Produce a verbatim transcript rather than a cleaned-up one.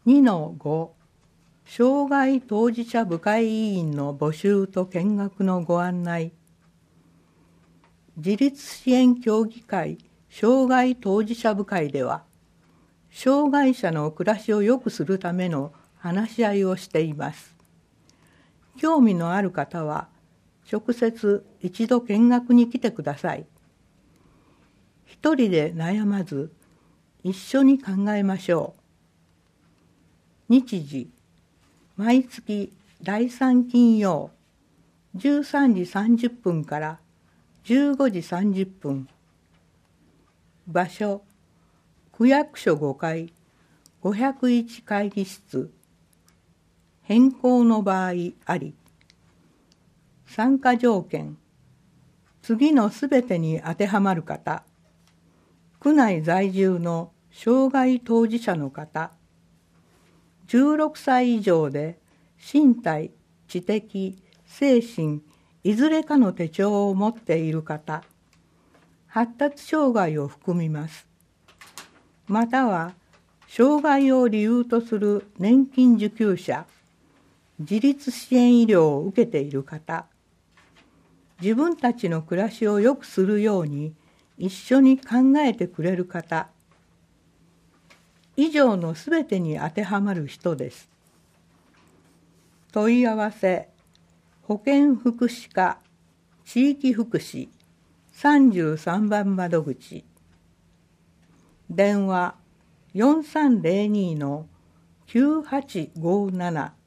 にのご 障害当事者部会委員の募集と見学のご案内。自立支援協議会障害当事者部会では、障害者の暮らしを良くするための話し合いをしています。興味のある方は、直接一度見学に来てください。一人で悩まず、一緒に考えましょう。日時、毎月だいさん金曜、じゅうさんじさんじゅっぷんからじゅうごじさんじゅっぷん。場所、区役所ごかい、ごひゃくいち会議室。変更の場合あり。参加条件、次のすべてに当てはまる方。区内在住の障害当事者の方。じゅうろくさい以上で身体、知的、精神、いずれかの手帳を持っている方。発達障害を含みます。または、障害を理由とする年金受給者、自立支援医療を受けている方。自分たちの暮らしを良くするように一緒に考えてくれる方。以上のすべてに当てはまる人です。問い合わせ、保健福祉課地域福祉さんじゅうさんばん窓口。電話よんさんゼロにのきゅうはちごなな